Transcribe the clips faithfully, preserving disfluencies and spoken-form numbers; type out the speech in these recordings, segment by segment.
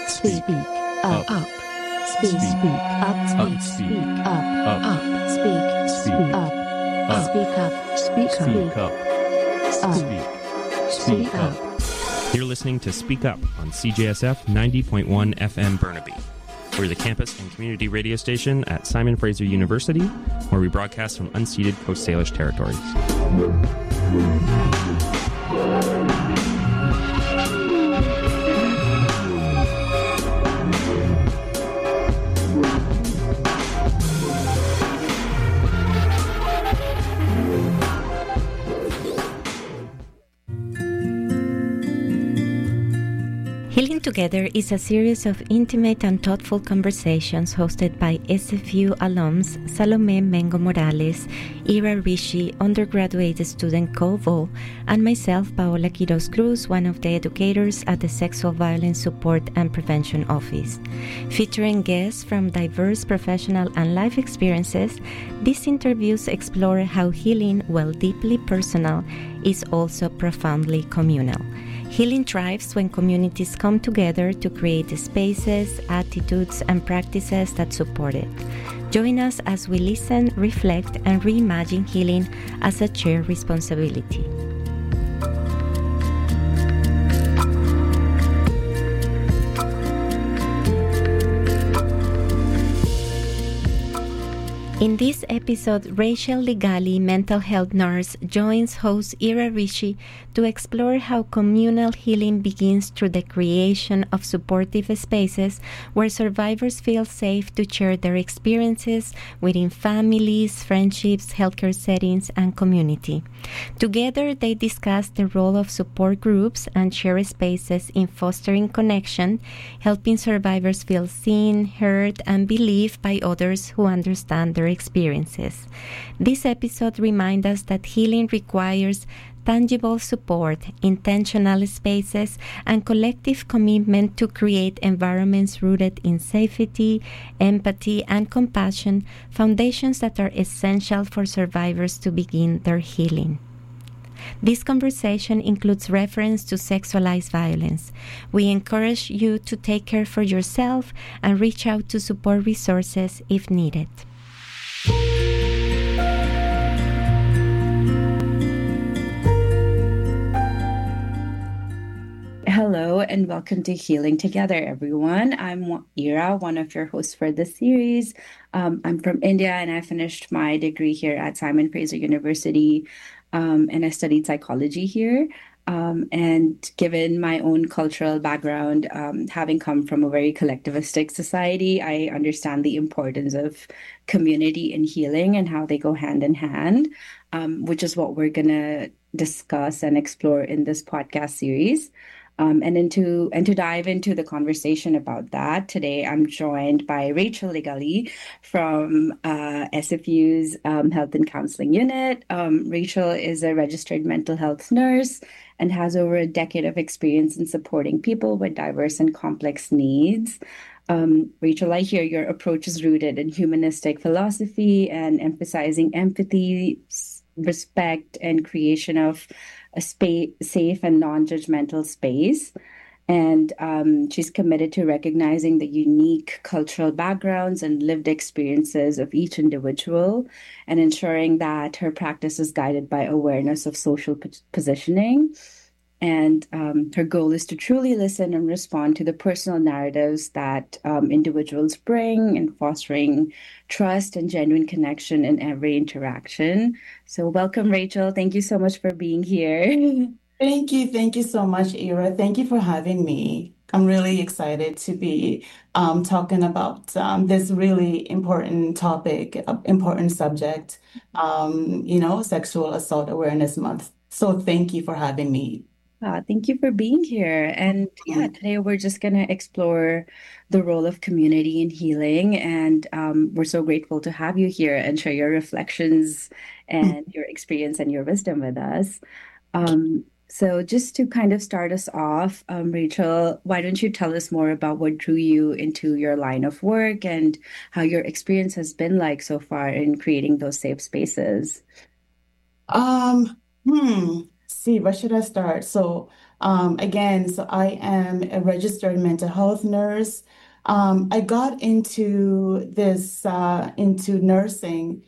Speak up. Up. Speak. Speak up. Speak. Speak up. Up. Speak. Speak up. Speak up. Speak Speak up. up. Speak. Speak up. You're listening to Speak Up on C J S F ninety point one F M Burnaby. We're the campus and community radio station at Simon Fraser University, where we broadcast from unceded Coast Salish territories. Healing Together is a series of intimate and thoughtful conversations hosted by S F U alums Salome Mengo Morales, Ira Rishi, undergraduate student Kovo, and myself, Paola Quiroz Cruz, one of the educators at the Sexual Violence Support and Prevention Office. Featuring guests from diverse professional and life experiences, these interviews explore how healing, while deeply personal, is also profoundly communal. Healing thrives when communities come together to create spaces, attitudes, and practices that support it. Join us as we listen, reflect, and reimagine healing as a shared responsibility. In this episode, Rachel Ligali, mental health nurse, joins host Ira Rishi to explore how communal healing begins through the creation of supportive spaces where survivors feel safe to share their experiences within families, friendships, healthcare settings, and community. Together, they discuss the role of support groups and shared spaces in fostering connection, helping survivors feel seen, heard, and believed by others who understand their experiences. This episode reminds us that healing requires tangible support, intentional spaces, and collective commitment to create environments rooted in safety, empathy, and compassion, foundations that are essential for survivors to begin their healing. This conversation includes reference to sexualized violence. We encourage you to take care for yourself and reach out to support resources if needed. Hello and welcome to Healing Together, everyone. I'm Ira, one of your hosts for this series. Um, I'm from India and I finished my degree here at Simon Fraser University, um, and I studied psychology here. Um, and given my own cultural background, um, having come from a very collectivistic society, I understand the importance of community and healing and how they go hand in hand, um, which is what we're going to discuss and explore in this podcast series. Um, and into and to dive into the conversation about that, today I'm joined by Rachel Ligali from uh, S F U's um, Health and Counseling Unit. Um, Rachel is a registered mental health nurse and has over a decade of experience in supporting people with diverse and complex needs. Um, Rachel, I hear your approach is rooted in humanistic philosophy and emphasizing empathy, respect, and creation of a space, safe and non-judgmental space. And um, she's committed to recognizing the unique cultural backgrounds and lived experiences of each individual and ensuring that her practice is guided by awareness of social p- positioning. And um, her goal is to truly listen and respond to the personal narratives that um, individuals bring in fostering trust and genuine connection in every interaction. So welcome, Rachel. Thank you so much for being here. Thank you. Thank you so much, Ira. Thank you for having me. I'm really excited to be um, talking about um, this really important topic, uh, important subject, um, you know, Sexual Assault Awareness Month. So thank you for having me. Uh, thank you for being here. And yeah, today we're just going to explore the role of community in healing. And um, we're so grateful to have you here and share your reflections and your experience and your wisdom with us. Um, so just to kind of start us off, um, Rachel, why don't you tell us more about what drew you into your line of work and how your experience has been like so far in creating those safe spaces? Um, hmm. See, where should I start? So, Um, again, so I am a registered mental health nurse. Um, I got into this uh, into nursing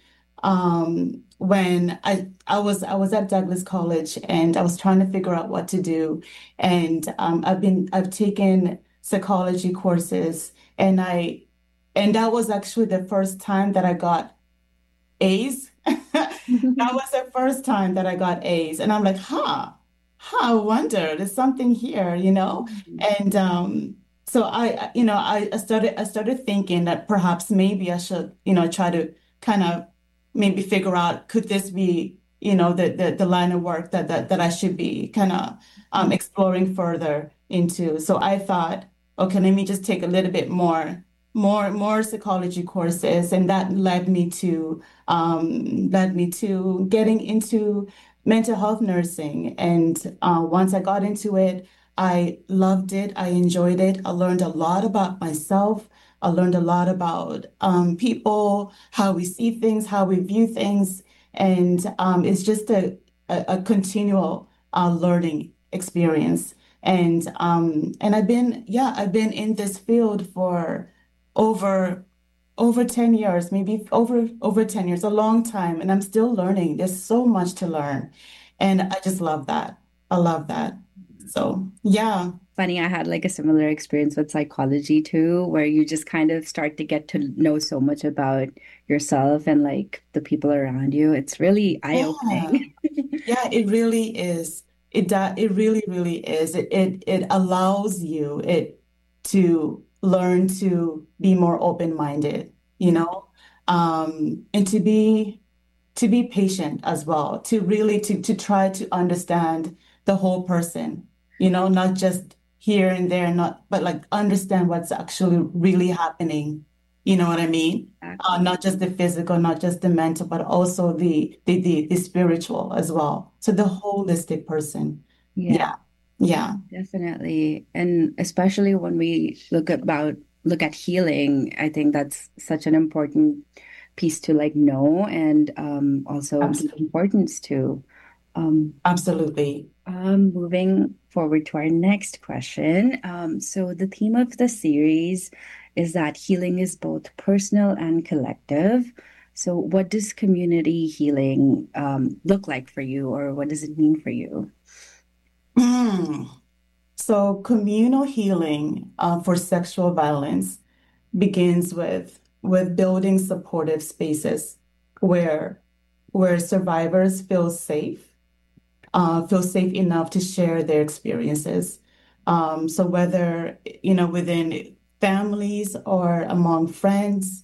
um, when I I was I was at Douglas College and I was trying to figure out what to do. And um, I've been I've taken psychology courses and I and that was actually the first time that I got A's. That was the first time that I got A's. And I'm like, huh, huh, I wonder, there's something here, you know? And um, so I, you know, I, I started I started thinking that perhaps maybe I should, you know, try to kind of maybe figure out could this be, you know, the the, the line of work that that, that I should be kind of um, exploring further into. So I thought, okay, let me just take a little bit more more more psychology courses, and that led me to um, led me to getting into mental health nursing. And uh, once I got into it, I loved it. I enjoyed it. I learned a lot about myself. I learned a lot about um, people, how we see things, how we view things, and um, it's just a a, a continual uh, learning experience. And um, and I've been yeah I've been in this field for over over ten years, maybe over over ten years, a long time, and I'm still learning. There's so much to learn. And I just love that. I love that. So, yeah. Funny, I had like a similar experience with psychology too, where you just kind of start to get to know so much about yourself and like the people around you. It's really Yeah. eye-opening. Yeah, it really is. It do- it really, really is. It it it allows you it to learn to be more open-minded, you know, um, and to be to be patient as well, to really to to try to understand the whole person, you know, not just here and there, not but like understand what's actually really happening. You know what I mean? Uh, Exactly. not just the physical, not just the mental, but also the the the, the spiritual as well. So the holistic person. Yeah. Yeah, yeah, Definitely. And especially when we look about look at healing, I think that's such an important piece to like know and um, also give absolutely, importance to. Um, absolutely. um, moving forward to our next question. Um, so the theme of the series is that healing is both personal and collective. So what does community healing um, look like for you, or what does it mean for you? Mm. So communal healing uh, for sexual violence begins with with building supportive spaces where where survivors feel safe, uh, feel safe enough to share their experiences. Um, so whether, you know, within families or among friends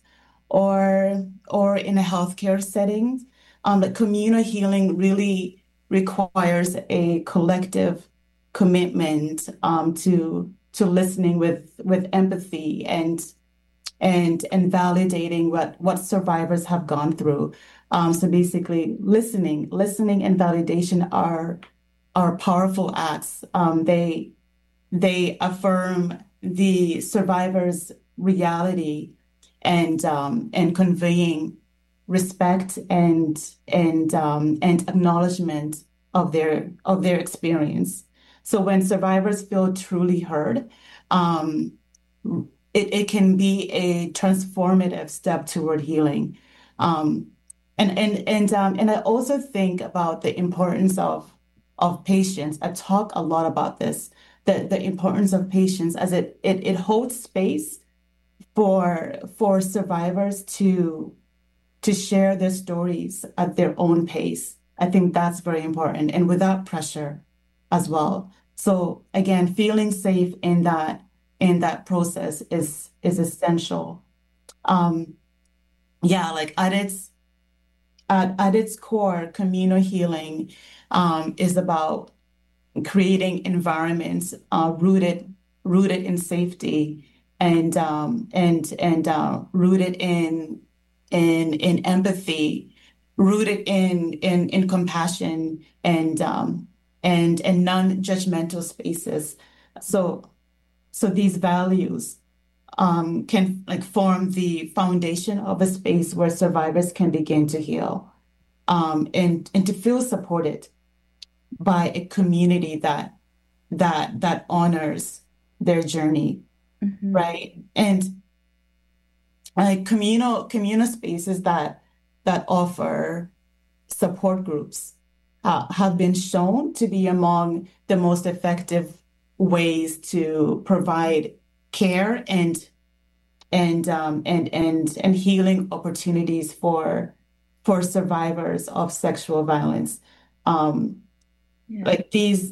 or or in a healthcare setting, um, but communal healing really requires a collective commitment um, to to listening with with empathy and and and validating what what survivors have gone through. Um, so basically, listening, listening, and validation are are powerful acts. Um, they they affirm the survivor's reality and um, and conveying respect and and um, and acknowledgement of their of their experience. So when survivors feel truly heard, um, it, it can be a transformative step toward healing. Um, and and and um, and I also think about the importance of of patience. I talk a lot about this, the the importance of patience as it it, it holds space for for survivors to to share their stories at their own pace. I think that's very important and without pressure as well. So again, feeling safe in that in that process is is essential. Um, yeah, like at its at, at its core, communal healing um, is about creating environments uh, rooted rooted in safety and um, and and uh, rooted in in in empathy, rooted in in in compassion and um, and and non-judgmental spaces. So so these values um, can like form the foundation of a space where survivors can begin to heal um, and and to feel supported by a community that that that honors their journey, Mhm. right? And like communal communal spaces that that offer support groups uh, have been shown to be among the most effective ways to provide care and and um, and and and healing opportunities for for survivors of sexual violence. Um, Yeah. like these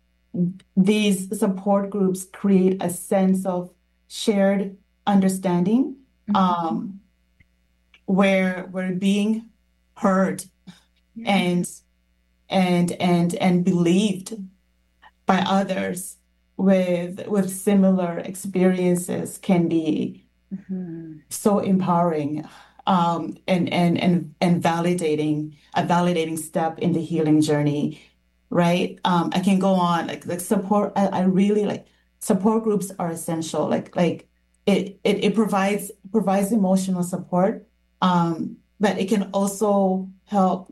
these support groups create a sense of shared understanding, Mhm. um, where we're being heard Yeah. and and and and believed by others with with similar experiences can be Mhm. so empowering, um, and and and and validating a validating step in the healing journey, right? Um, I can go on like like support. I, I really like support groups are essential. Like like it it it provides provides emotional support, um, but it can also help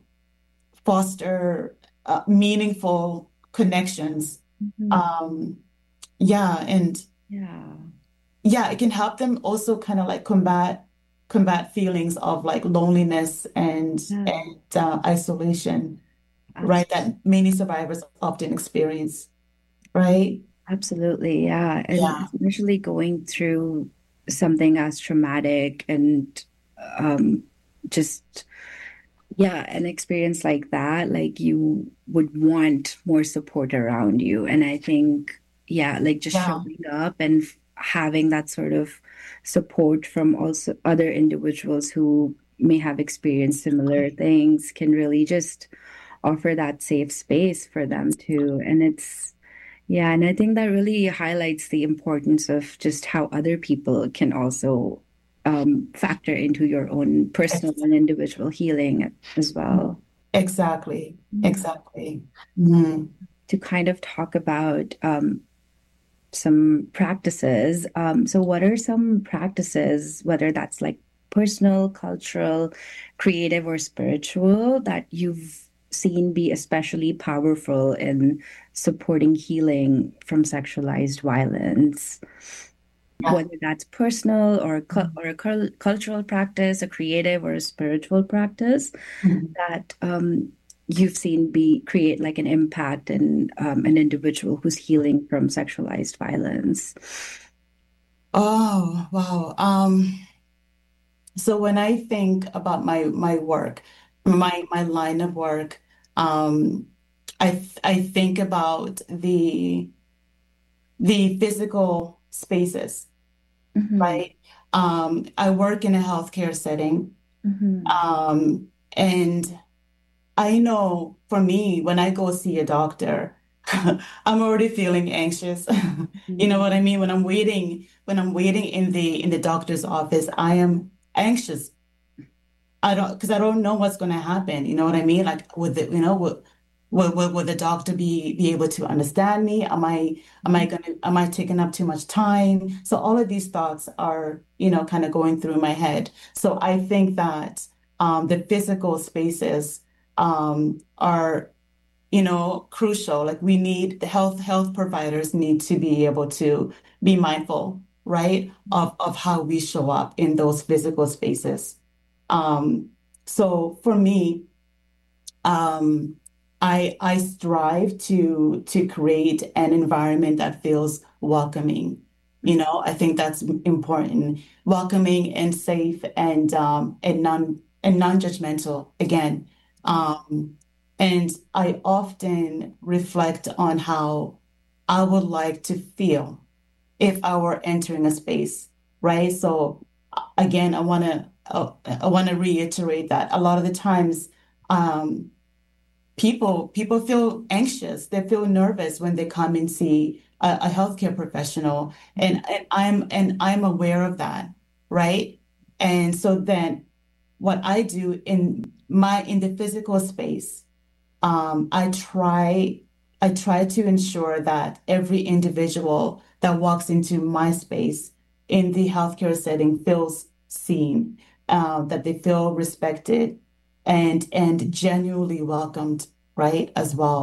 foster uh, meaningful connections. Mhm. Um, yeah, and Yeah. yeah, it can help them also kind of like combat combat feelings of like loneliness and Yeah. and uh, isolation, right? Absolutely. That many survivors often experience, right? Absolutely. Yeah. And Yeah. especially going through something as traumatic and um, just, yeah, an experience like that, like you would want more support around you. And I think, yeah, like just Yeah. showing up and f- having that sort of support from also other individuals who may have experienced similar things can really just offer that safe space for them too. And it's, yeah, and I think that really highlights the importance of just how other people can also um, factor into your own personal Ex- and individual healing as well. Exactly. Yeah. Exactly. Mhm. To kind of talk about um, some practices. Um, so, what are some practices, whether that's like personal, cultural, creative, or spiritual, that you've seen be especially powerful in supporting healing from sexualized violence? Yeah. Whether that's personal or cu- or a cul- cultural practice, a creative or a spiritual practice Mhm. that um, you've seen be create like an impact in um, an individual who's healing from sexualized violence. Oh, wow. Um, so when I think about my my work, my my line of work, um, I th- I think about the the physical spaces, Hmm. right? Um, I work in a healthcare setting, Hmm. um, and I know for me, when I go see a doctor, I'm already feeling anxious. You know what I mean? When I'm waiting, when I'm waiting in the in the doctor's office, I am anxious. I don't, because I don't know what's going to happen. You know what I mean? Like, would the, you know, would, would, would, would the doctor be be able to understand me? Am I am I gonna am I taking up too much time? So all of these thoughts are, you know, kind of going through my head. So I think that um, the physical spaces um, are, you know, crucial. Like we need the health health providers need to be able to be mindful, right, of of how we show up in those physical spaces. Um, so for me, um, I I strive to to create an environment that feels welcoming. You know, I think that's important. Welcoming and safe and um, and non and non-judgmental again. Um, and I often reflect on how I would like to feel if I were entering a space, right? So again, I want to uh, I want to reiterate that a lot of the times, um, people people feel anxious, they feel nervous when they come and see a, a healthcare professional, and and I'm and I'm aware of that, right? And so then, what I do in my in the physical space, um, I try I try to ensure that every individual that walks into my space in the healthcare setting feels seen, uh, that they feel respected and and genuinely welcomed, right, as well.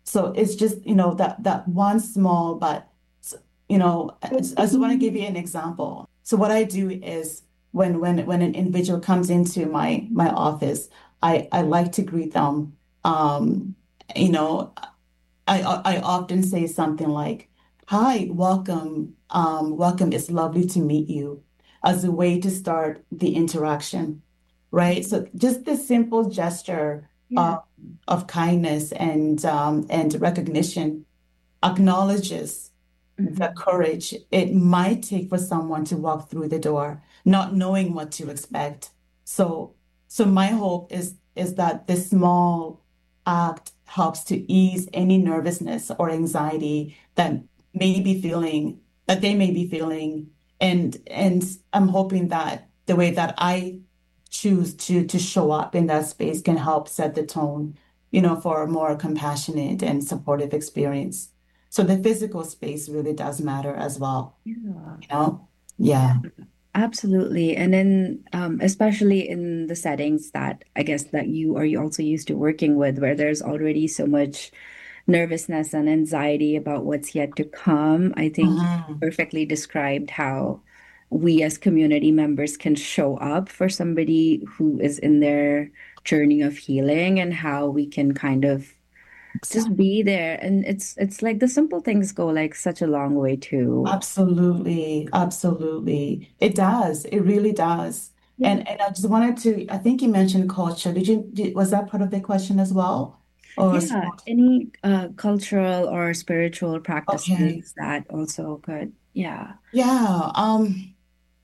So it's just, you know, that that one small, but you know, I just want to give you an example. So what I do is when when when an individual comes into my my office, I I like to greet them. Um, you know, I I often say something like, "Hi, welcome, um, welcome. It's lovely to meet you," as a way to start the interaction, right? So just this simple gesture Yeah. of of kindness and um, and recognition acknowledges the Mhm. courage it might take for someone to walk through the door, not knowing what to expect. So, so my hope is is that this small act helps to ease any nervousness or anxiety that may be feeling that they may be feeling, and and I'm hoping that the way that I choose to to show up in that space can help set the tone, you know, for a more compassionate and supportive experience. So the physical space really does matter as well, Yeah. you know? Yeah. Absolutely. And then, um, especially in the settings that I guess that you are you also used to working with, where there's already so much nervousness and anxiety about what's yet to come, I think you Mhm. perfectly described how we as community members can show up for somebody who is in their journey of healing and how we can kind of just Exactly. be there. And it's it's like the simple things go like such a long way too. Absolutely. Absolutely. It does. It really does. Yeah. And and I just wanted to, I think you mentioned culture. Did you, did, was that part of the question as well? Or Yeah, sport? any uh, cultural or spiritual Okay. practices that also could, yeah. Yeah. Um,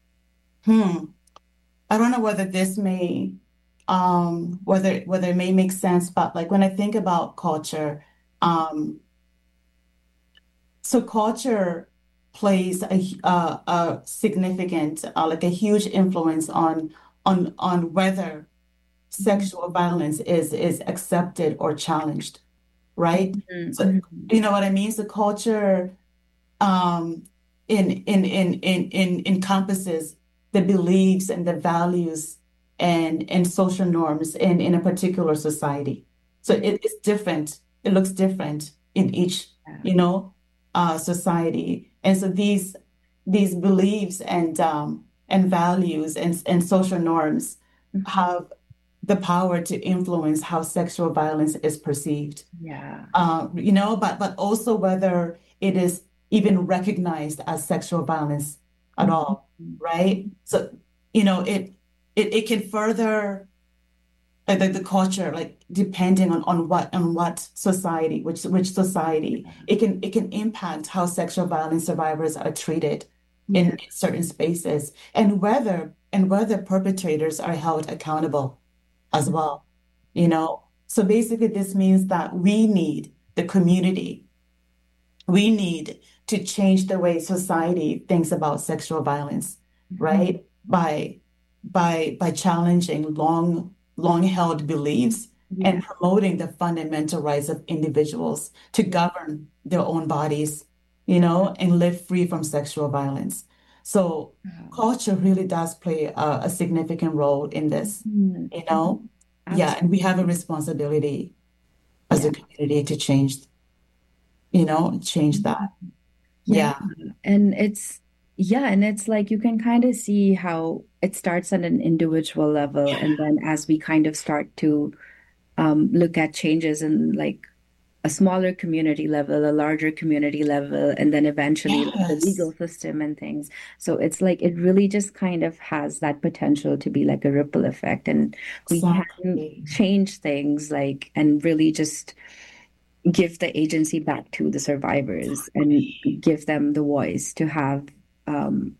hmm. I don't know whether this may um whether whether it may make sense, but like when I think about culture, um so culture plays a a, a significant, uh, like a huge influence on on on whether Mhm. sexual violence is is accepted or challenged, right? Mhm, So mhm. you know what I mean? So culture um in in in in in encompasses the beliefs and the values and and social norms in in a particular society. So it, it's different. It looks different in each, Yeah. you know, uh, society. And so these these beliefs and um, and values and and social norms Mhm. have the power to influence how sexual violence is perceived, Yeah. uh, you know, but but also whether it is even recognized as sexual violence at Mhm. all, right? So, you know, it it it can further uh, the, the culture, like depending on on what on what society, which which society, it can it can impact how sexual violence survivors are treated in, Yeah. in certain spaces, and whether and whether perpetrators are held accountable as well, you know. So basically, this means that we need the community, we need to change the way society thinks about sexual violence, Mhm. right? By by by challenging long long held beliefs and Yeah. promoting the fundamental rights of individuals to govern their own bodies, you know, and live free from sexual violence. So Wow. culture really does play a, a significant role in this, Mhm. you Mhm. know? Yeah, and we have a Absolutely. responsibility as a Yeah. community to change, you know, change Mhm. that. Yeah. Yeah. And it's, yeah, and it's like you can kind of see how it starts at an individual level. And then as we kind of start to um, look at changes in like a smaller community level, a larger community level, and then eventually like the Yes, legal system and things. So it's like it really just kind of has that potential to be like a ripple effect, and we can exactly. change things like and really just give the agency back to the survivors and give them the voice to have um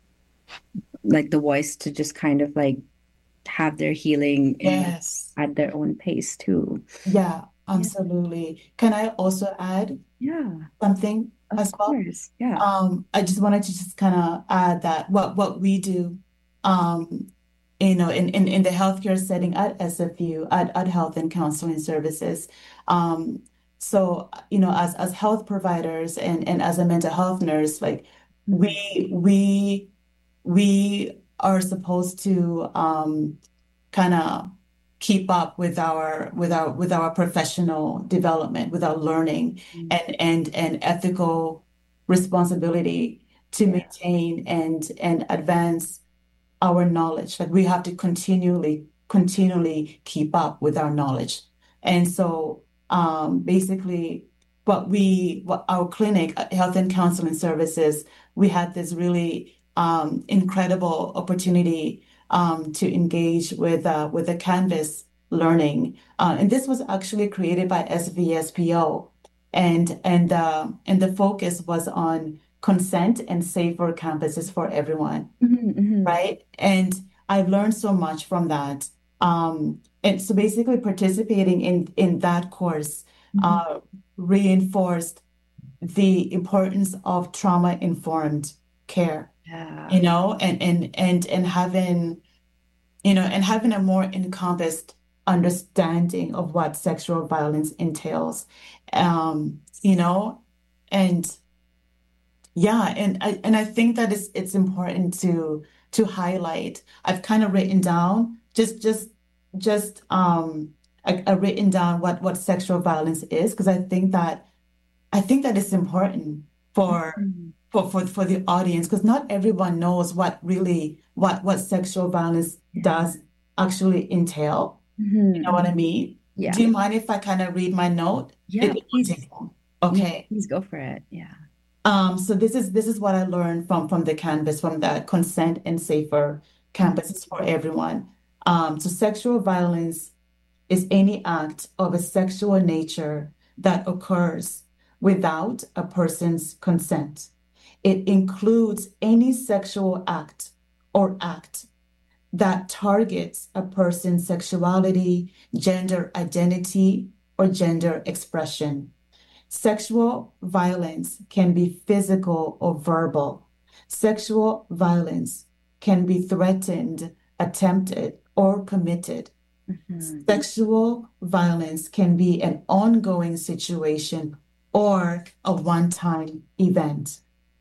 like the voice to just kind of like have their healing in Yes. at their own pace too. Yeah, Yeah. absolutely. Can I also add Yeah, something of as well? course. Yeah. Um, I just wanted to just kind of add that what what we do, um, you know, in, in, in the healthcare setting at S F U, at, at Health and Counseling Services. Um, so, you know, as as health providers and, and as a mental health nurse, like Mhm. we we we are supposed to um kind of keep up with our with our with our professional development, with our learning and and and ethical responsibility to maintain and and advance our knowledge. That we have to continually continually keep up with our knowledge. And so um, basically what we what our clinic, uh, Health and Counseling Services, we had this really um, incredible opportunity um, to engage with uh, with the Canvas learning, uh, and this was actually created by S V S P O, and and uh, and the focus was on consent and safer campuses for everyone, Mm-hmm, mm-hmm. right? And I've learned so much from that. Um, and so basically participating in in that course uh, reinforced the importance of trauma-informed care, Yeah. you know, and and and and having, you know, and having a more encompassed understanding of what sexual violence entails, um, you know, and yeah, and I and I think that it's it's important to to highlight. I've kind of written down just just just um I, I've written down what what sexual violence is because I think that I think that it's important for Mhm. for for, for the audience because not everyone knows what really what what sexual violence does actually entail. You know what I mean? Yeah. Do you mind if I kind of read my note? Yeah, It- it won't please. take long. Okay. Please go for it. Yeah. Um, so this is this is what I learned from from the Canvas, from the Consent and Safer Campuses for Everyone. Um, so sexual violence is any act of a sexual nature that occurs without a person's consent. It includes any sexual act or act that targets a person's sexuality, gender identity, or gender expression. Sexual violence can be physical or verbal. Sexual violence can be threatened, attempted, or committed. Mhm. Sexual violence can be an ongoing situation or a one-time event.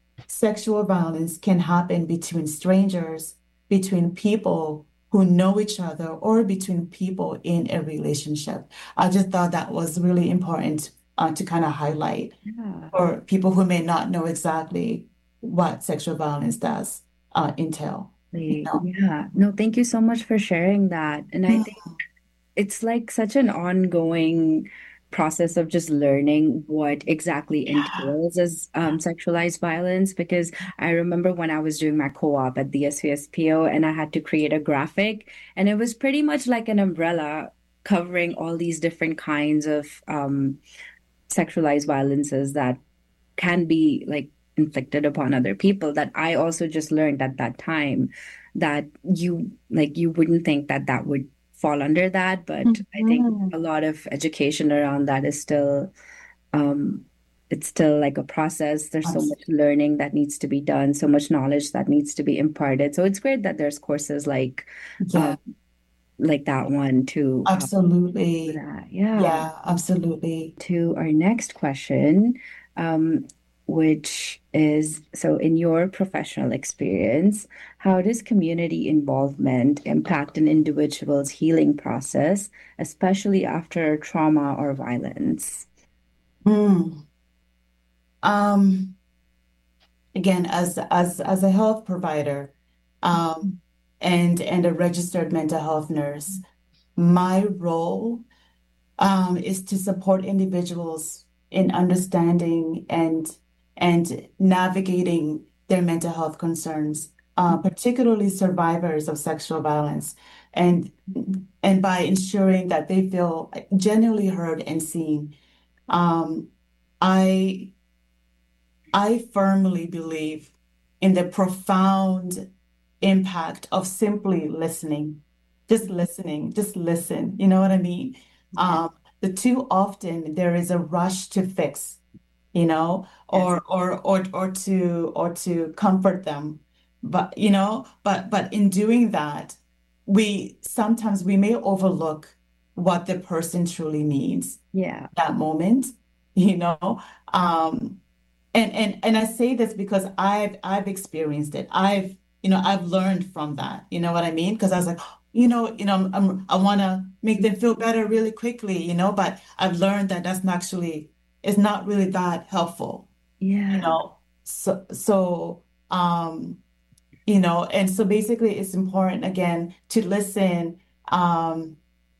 Sexual violence can happen between strangers, between people who know each other, or between people in a relationship. I just thought that was really important uh, to kind of highlight Yeah. for people who may not know exactly what sexual violence does uh, entail. You know? Yeah. No, thank you so much for sharing that. And I think it's like such an ongoing process of just learning what exactly Yeah. entails as um, sexualized violence. Because I remember when I was doing my co-op at the S V S P O and I had to create a graphic, and it was pretty much like an umbrella covering all these different kinds of um, sexualized violences that can be like inflicted upon other people, that I also just learned at that time that you like you wouldn't think that that would fall under that, but I think Mhm. a lot of education around that is still um it's still like a process. There's so Abs- much learning that needs to be done, so much knowledge that needs to be imparted. So it's great that there's courses like Yeah, um like that one to uh, do absolutely. that. Yeah. Yeah, absolutely. To our next question, um, which is, so in your professional experience, how does community involvement impact an individual's healing process, especially after trauma or violence? Mm. Um, again, as as as a health provider, um, and and a registered mental health nurse, my role um, is to support individuals in understanding and and navigating their mental health concerns, uh, particularly survivors of sexual violence, and and by ensuring that they feel genuinely heard and seen. Um, I I firmly believe in the profound impact of simply listening, just listening, just listen. You know what I mean? Um, the too often there is a rush to fix, you know, or or or or to or to comfort them. But you know, but but in doing that, we sometimes we may overlook what the person truly needs Yeah. that moment, you know. Um, and and and I say this because I've I've experienced it. I've you know I've learned from that. You know what I mean? Because I was like, you know, you know, I'm, I want to make them feel better really quickly, you know, but I've learned that that's not actually, it's not really that helpful, you Yeah. know. So, so, um, you know, and so basically it's important again to listen, um,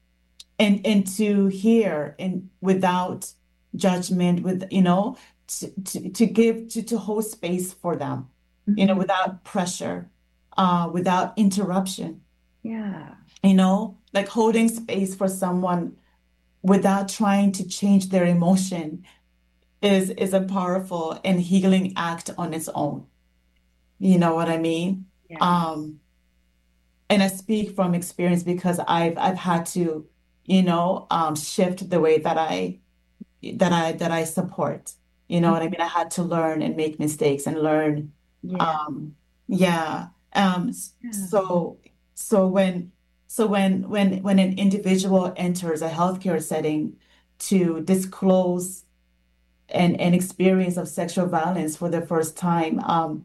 and and to hear and without judgment, with, you know, to, to, to give to, to hold space for them, you know, Mhm. without pressure, uh, without interruption, Yeah. you know, like holding space for someone without trying to change their emotion is is a powerful and healing act on its own. You know what I mean? Yeah. Um, and I speak from experience because I've I've had to, you know, um, shift the way that I that I that I support. You know what I mean? I had to learn and make mistakes and learn. Yeah. Um, yeah. Um, s- Yeah. so so when so when when when an individual enters a healthcare setting to disclose an, an experience of sexual violence for the first time, um,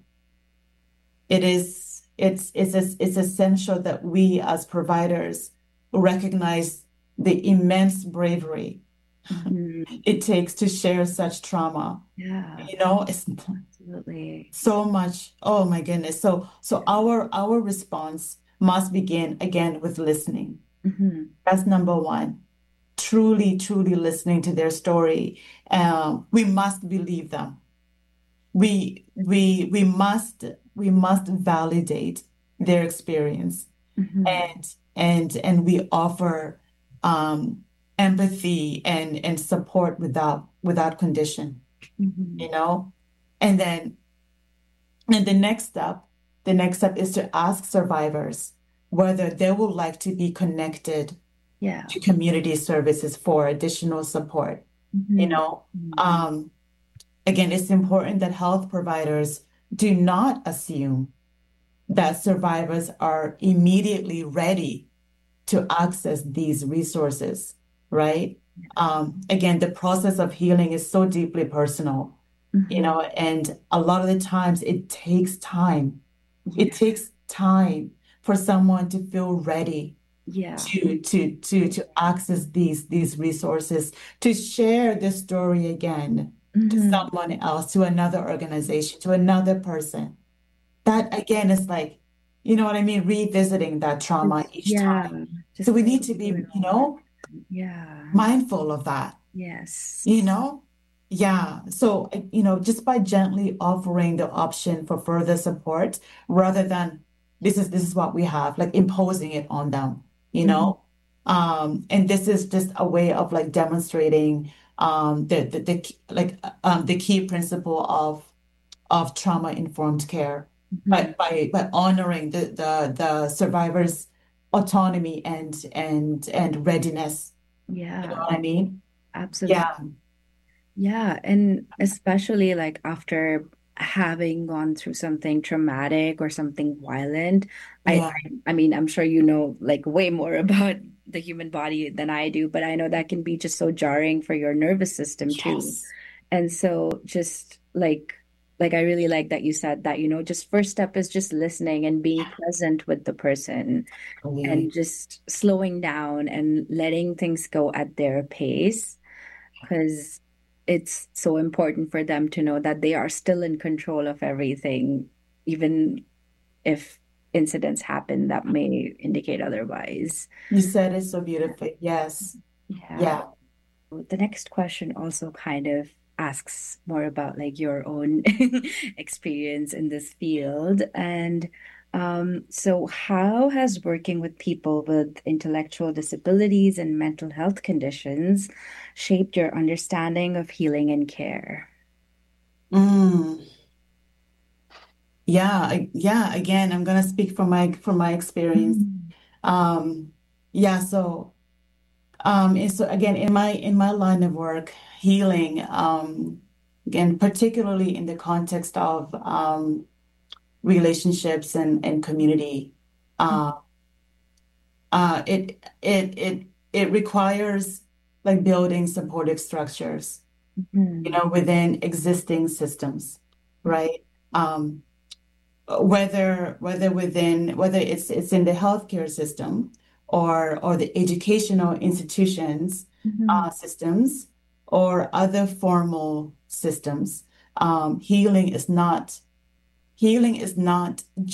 it is it's it's es- it's essential that we as providers recognize the immense bravery Mhm. it takes to share such trauma. Yeah. You know, it's Absolutely. so much. Oh my goodness. So so our our response must begin again with listening. Mhm. That's number one. Truly, truly listening to their story. Um, we must believe them. We we we must we must validate their experience, Mhm. and and and we offer um, empathy and and support without without condition, Mhm. you know. And then and the next step, the next step is to ask survivors whether they would like to be connected Yeah. to community services for additional support. You Mhm. know, Mhm. um, again, it's important that health providers do not assume that survivors are immediately ready to access these resources, right? Um, again, the process of healing is so deeply personal, you Mhm. know, and a lot of the times it takes time. It Yeah. takes time for someone to feel ready Yeah. to to to to access these these resources, to share the story again to Mhm. someone else, to another organization, to another person. That again is like, you know what I mean, revisiting that trauma Just, each yeah. time. So Just we going need to be, through it you all over. know, Yeah. mindful of that, Yes. you know? Yeah. So, you know, just by gently offering the option for further support rather than this is this is what we have, like imposing it on them, you Mhm. know? Um, and this is just a way of like demonstrating um the the, the key- like um the key principle of of trauma-informed care Mhm. by by by honoring the the the survivor's autonomy and and and readiness. You know Yeah. what I mean? Absolutely. Yeah. Yeah, and especially like after having gone through something traumatic or something violent, I, Yeah. I I mean, I'm sure you know like way more about the human body than I do, but I know that can be just so jarring for your nervous system too. Yes. And so just like like I really like that you said that, you know, just first step is just listening and being present with the person and Really. just slowing down and letting things go at their pace because it's so important for them to know that they are still in control of everything, even if incidents happen that may indicate otherwise. You said it so beautifully. Yes. Yeah. Yeah. The next question also kind of asks more about like your own experience in this field. And um, so, how has working with people with intellectual disabilities and mental health conditions shaped your understanding of healing and care? Mm. Yeah. I, yeah. Again, I'm gonna speak from my from my experience. Mm. Um, yeah. So, um, and so again, in my in my line of work, healing, um, again, particularly in the context of um, relationships and and community, uh, uh, it it it it requires like building supportive structures, you Mhm. know, within existing systems, right? Um, whether whether within whether it's it's in the healthcare system or or the educational institutions Mhm. uh, systems or other formal systems. Um, healing is not healing is not